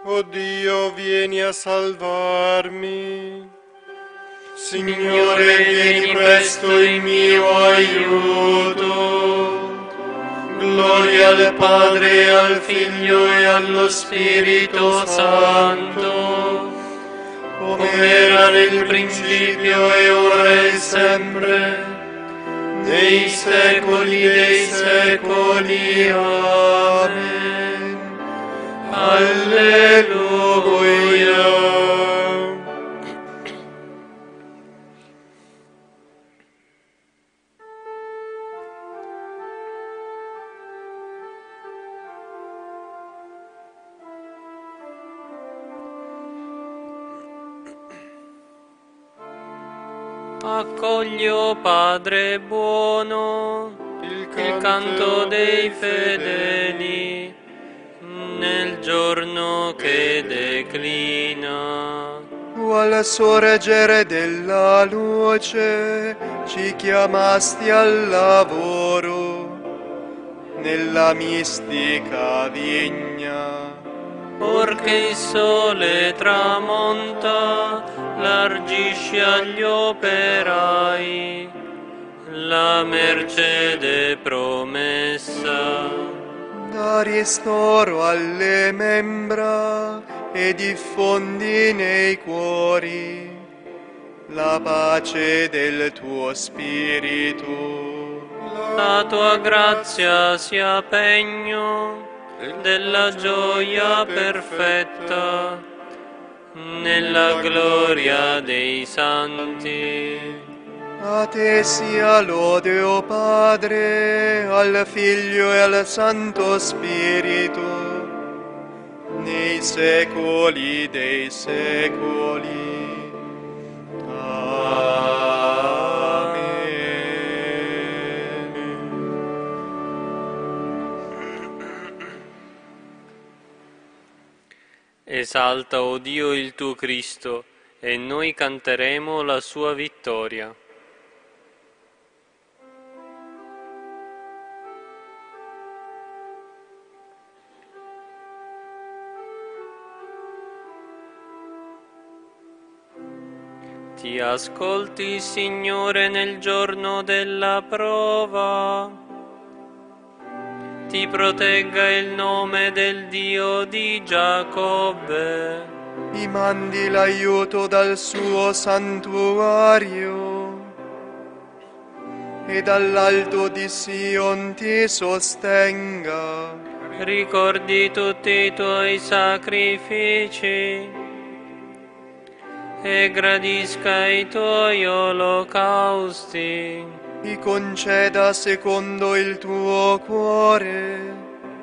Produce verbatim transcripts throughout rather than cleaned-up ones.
O Dio, vieni a salvarmi. Signore, vieni presto in mio aiuto. Gloria al Padre, al Figlio e allo Spirito Santo, come era nel principio e ora e sempre, nei secoli dei secoli. Amen. Alleluia. Accoglio, Padre buono, il canto, il canto dei fedeli, nel giorno che declina. Tu al sorgere della luce ci chiamasti al lavoro nella mistica vigna. Orché il sole tramonta, largisci agli operai la mercede promessa. Da ristoro alle membra e diffondi nei cuori la pace del tuo spirito. La tua grazia sia pegno della gioia perfetta nella gloria dei santi. A te sia lode, o Padre, al Figlio e al Santo Spirito, nei secoli dei secoli. Amen. Esalta, o Dio, il tuo Cristo, e noi canteremo la sua vittoria. Ti ascolti, Signore, nel giorno della prova. Ti protegga il nome del Dio di Giacobbe. Mi mandi l'aiuto dal suo santuario e dall'alto di Sion ti sostenga. Ricordi tutti i tuoi sacrifici e gradisca i tuoi olocausti. Ti conceda secondo il tuo cuore,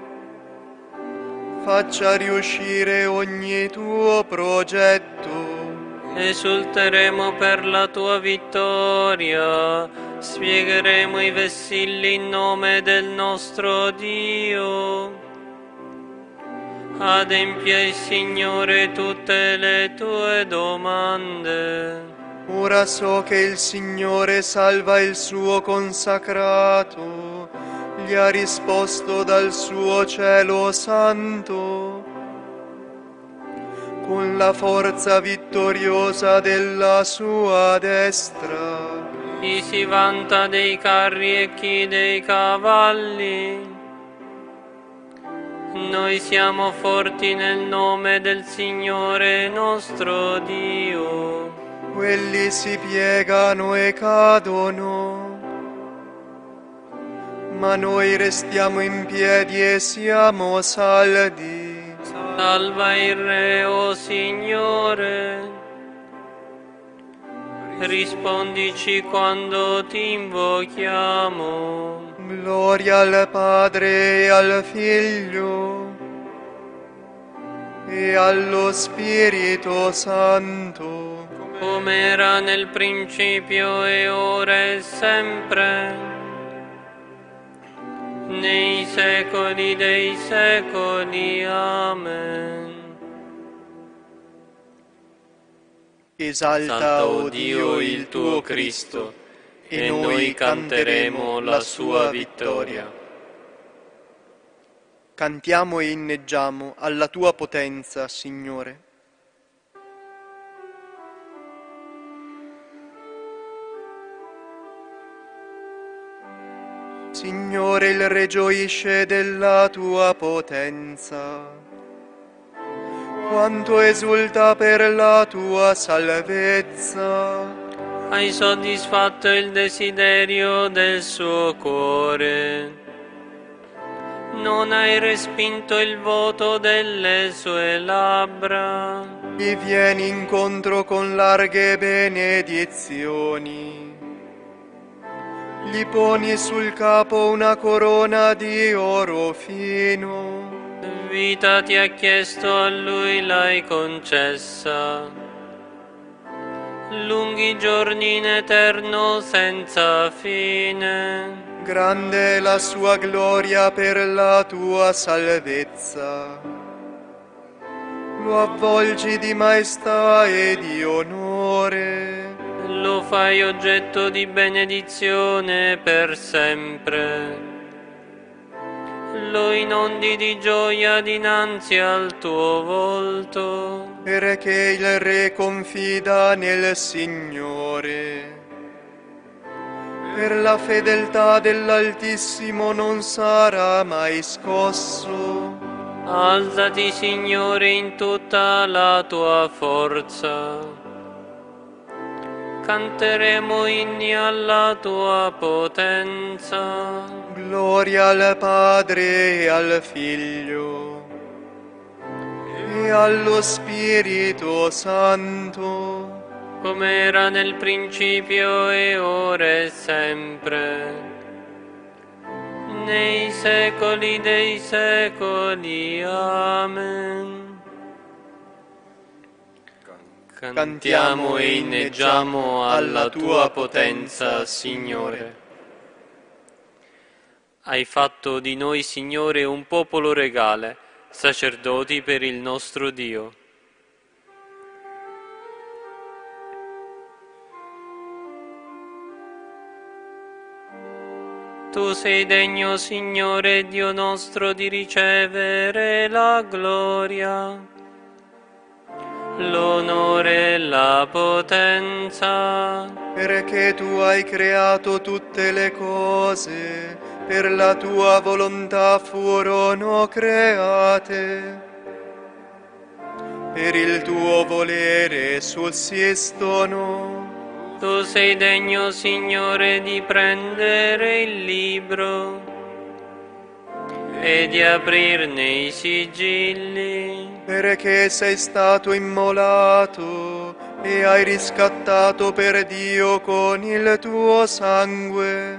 faccia riuscire ogni tuo progetto. Esulteremo per la tua vittoria, spiegheremo i vessilli in nome del nostro Dio. Adempia, Signore, tutte le tue domande. Ora so che il Signore salva il suo consacrato, gli ha risposto dal suo cielo santo, con la forza vittoriosa della sua destra. Chi si vanta dei carri e chi dei cavalli. Noi siamo forti nel nome del Signore nostro Dio. Quelli si piegano e cadono, ma noi restiamo in piedi e siamo saldi. Salva il Re, o Signore. Rispondici quando ti invochiamo. Gloria al Padre e al Figlio e allo Spirito Santo, come era nel principio e ora e sempre, nei secoli dei secoli. Amen. Esalta, o Dio, il tuo Cristo, e noi canteremo la sua vittoria. Cantiamo e inneggiamo alla tua potenza, Signore. Signore, il Re gioisce della tua potenza. Quanto esulta per la tua salvezza. Hai soddisfatto il desiderio del suo cuore. Non hai respinto il voto delle sue labbra. Gli vieni incontro con larghe benedizioni. Gli poni sul capo una corona di oro fino. Vita ti ha chiesto, a lui l'hai concessa. Lunghi giorni in eterno senza fine. Grande è la sua gloria per la tua salvezza. Lo avvolgi di maestà e di onore. Lo fai oggetto di benedizione per sempre. Lo inondi di gioia dinanzi al tuo volto. Perché il Re confida nel Signore. Per la fedeltà dell'Altissimo non sarà mai scosso. Alzati, Signore, in tutta la tua forza. Canteremo inni alla tua potenza. Gloria al Padre e al Figlio e allo Spirito Santo, come era nel principio e ora e sempre, nei secoli dei secoli. Amen. Cantiamo e inneggiamo alla tua potenza, Signore. Hai fatto di noi, Signore, un popolo regale, sacerdoti per il nostro Dio. Tu sei degno, Signore Dio nostro, di ricevere la gloria, l'onore e la potenza. perché tu hai creato tutte le cose, per la tua volontà furono create. Per il tuo volere sussistono. Tu sei degno, Signore, di prendere il libro e di aprirne i sigilli. Perché sei stato immolato e hai riscattato per Dio con il tuo sangue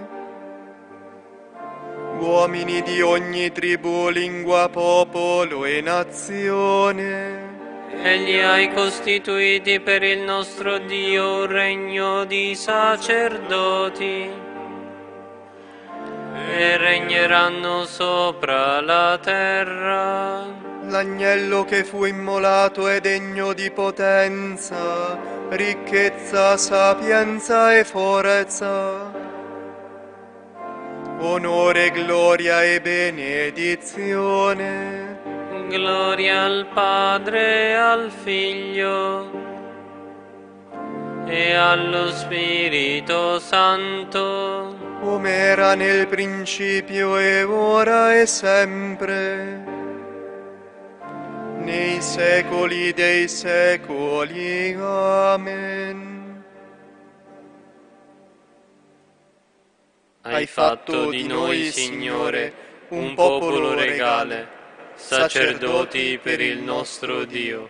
uomini di ogni tribù, lingua, popolo e nazione. E li hai costituiti per il nostro Dio un regno di sacerdoti, e regneranno sopra la terra. L'agnello che fu immolato è degno di potenza, ricchezza, sapienza e forza, onore, gloria e benedizione. Gloria al Padre e al Figlio e allo Spirito Santo, come era nel principio e ora e sempre, nei secoli dei secoli. Amen. Hai fatto di noi, Signore, un popolo regale, sacerdoti per il nostro Dio.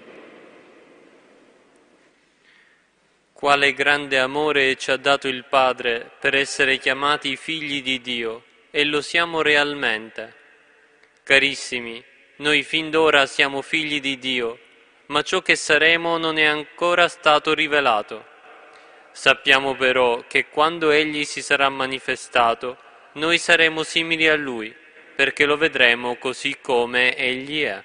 Quale grande amore ci ha dato il Padre per essere chiamati figli di Dio, e lo siamo realmente. Carissimi, noi fin d'ora siamo figli di Dio, ma ciò che saremo non è ancora stato rivelato. Sappiamo però che quando Egli si sarà manifestato, noi saremo simili a Lui, perché lo vedremo così come Egli è.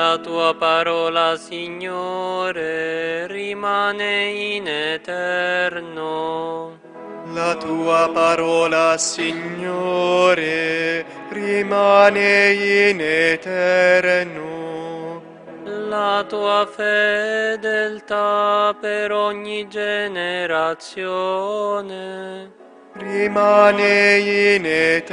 La tua parola, Signore, rimane in eterno. La tua parola, Signore, rimane in eterno. La tua fedeltà per ogni generazione rimane in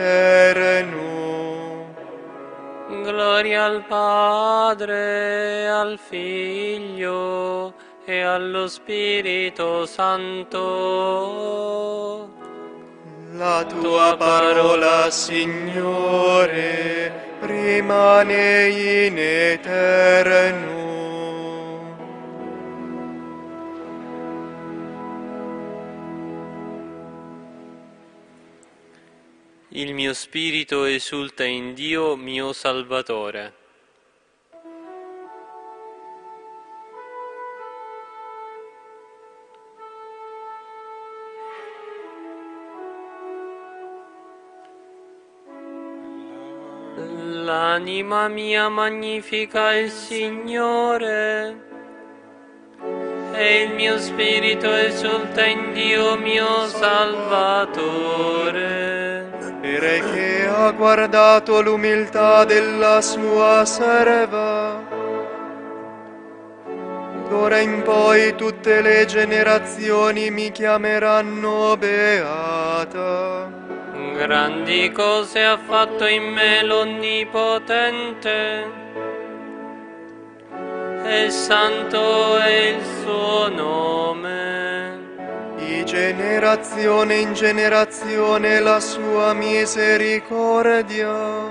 eterno. Gloria al Padre, al Figlio e allo Spirito Santo. La tua parola, Signore, rimane in eterno. Il mio spirito esulta in Dio, mio Salvatore. L'anima mia magnifica il Signore, e il mio spirito esulta in Dio mio Salvatore, perché ha guardato l'umiltà della sua serva. D'ora in poi tutte le generazioni mi chiameranno beata. Grandi cose ha fatto in me l'Onnipotente, e santo è il suo nome. Di generazione in generazione la sua misericordia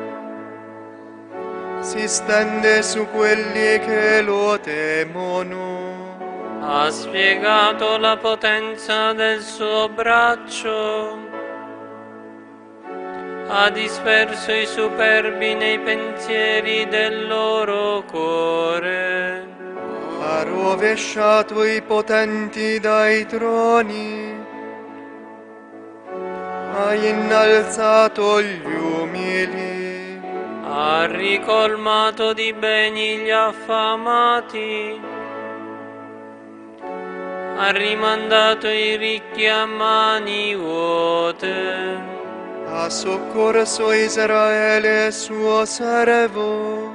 si stende su quelli che lo temono. Ha spiegato la potenza del suo braccio, ha disperso i superbi nei pensieri del loro cuore. Ha rovesciato i potenti dai troni, ha innalzato gli umili, Ha ricolmato di beni gli affamati, ha rimandato i ricchi a mani vuote. ha soccorso Israele suo servo,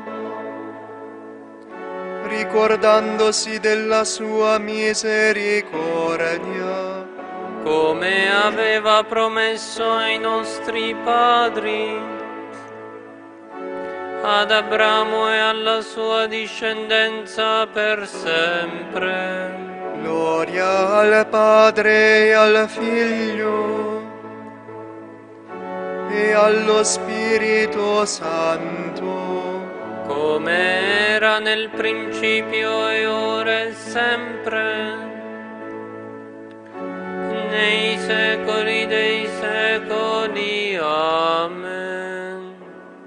ricordandosi della sua misericordia, come aveva promesso ai nostri padri, ad Abramo e alla sua discendenza per sempre. Gloria al Padre e al Figlio e allo Spirito Santo, come era nel principio e ora e sempre, nei secoli dei secoli. Amen.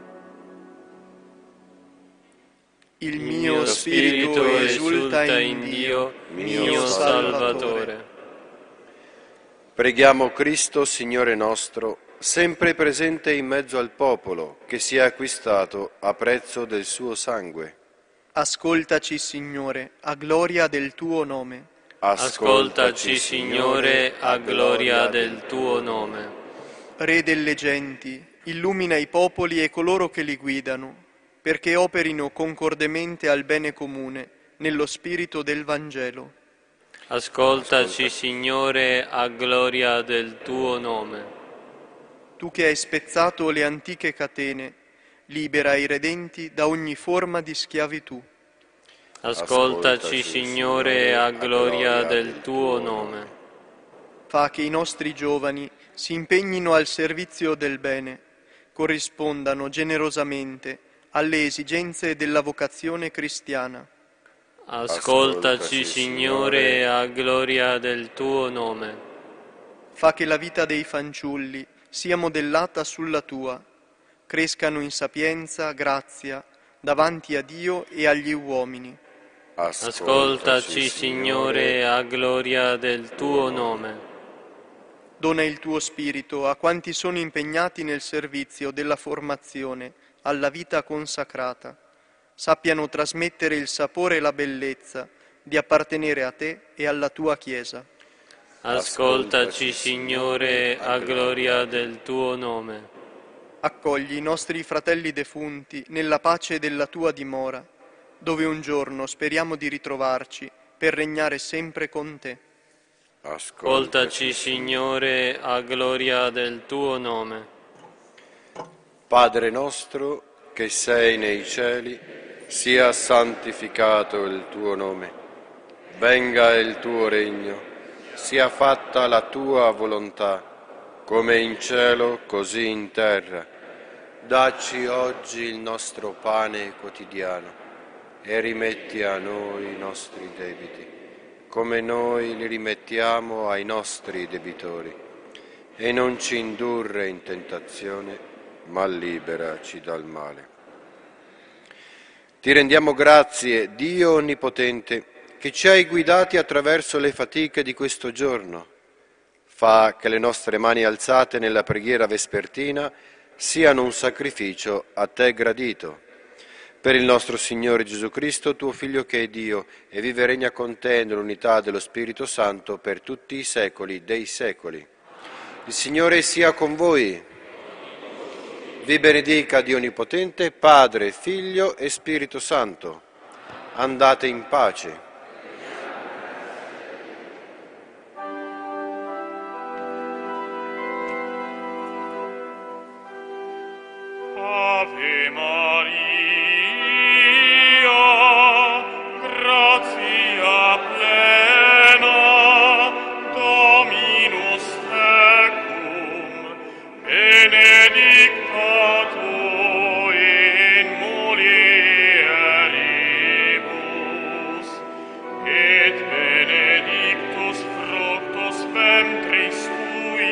Il mio spirito esulta in Dio, mio Salvatore. Preghiamo Cristo, Signore nostro, sempre presente in mezzo al popolo, che si è acquistato a prezzo del suo sangue. Ascoltaci, Signore, a gloria del tuo nome. Ascoltaci, Signore, a gloria del tuo nome. Re delle genti, illumina i popoli e coloro che li guidano, perché operino concordemente al bene comune, nello spirito del Vangelo. Ascoltaci, Signore, a gloria del tuo nome. Tu che hai spezzato le antiche catene, libera i redenti da ogni forma di schiavitù. Ascoltaci, Signore, a gloria del tuo nome. Fa che i nostri giovani si impegnino al servizio del bene, corrispondano generosamente alle esigenze della vocazione cristiana. Ascoltaci, Signore, a gloria del tuo nome. Fa che la vita dei fanciulli sia modellata sulla tua, crescano in sapienza, grazia, davanti a Dio e agli uomini. Ascoltaci, Signore, a gloria del tuo nome. Dona il tuo spirito a quanti sono impegnati nel servizio della formazione alla vita consacrata, sappiano trasmettere il sapore e la bellezza di appartenere a te e alla tua Chiesa. Ascoltaci, Signore, a gloria del tuo nome. Accogli i nostri fratelli defunti nella pace della tua dimora, dove un giorno speriamo di ritrovarci per regnare sempre con te. Ascoltaci, Signore, a gloria del tuo nome. Padre nostro che sei nei cieli, sia santificato il tuo nome. Venga il tuo regno, sia fatta la tua volontà, come in cielo così in terra. Dacci oggi il nostro pane quotidiano e rimetti a noi i nostri debiti, come noi li rimettiamo ai nostri debitori. E non ci indurre in tentazione, ma liberaci dal male. Ti rendiamo grazie, Dio Onnipotente, che ci hai guidati attraverso le fatiche di questo giorno. Fa che le nostre mani alzate nella preghiera vespertina siano un sacrificio a te gradito. Per il nostro Signore Gesù Cristo, tuo Figlio che è Dio, e vive e regna con te nell'unità dello Spirito Santo per tutti i secoli dei secoli. Il Signore sia con voi. Vi benedica Dio Onnipotente, Padre, Figlio e Spirito Santo. Andate in pace. Ave Maria, gratia plena, Dominus tecum, benedicta tu in mulieribus, et benedictus fructus ventris tui,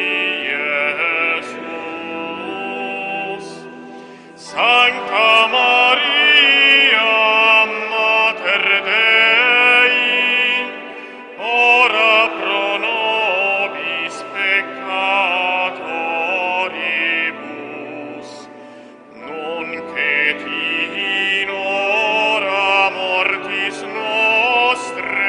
Iesus. Sancta Maria, Mater Dei, ora pro nobis peccatoribus, nunc et in hora mortis nostre.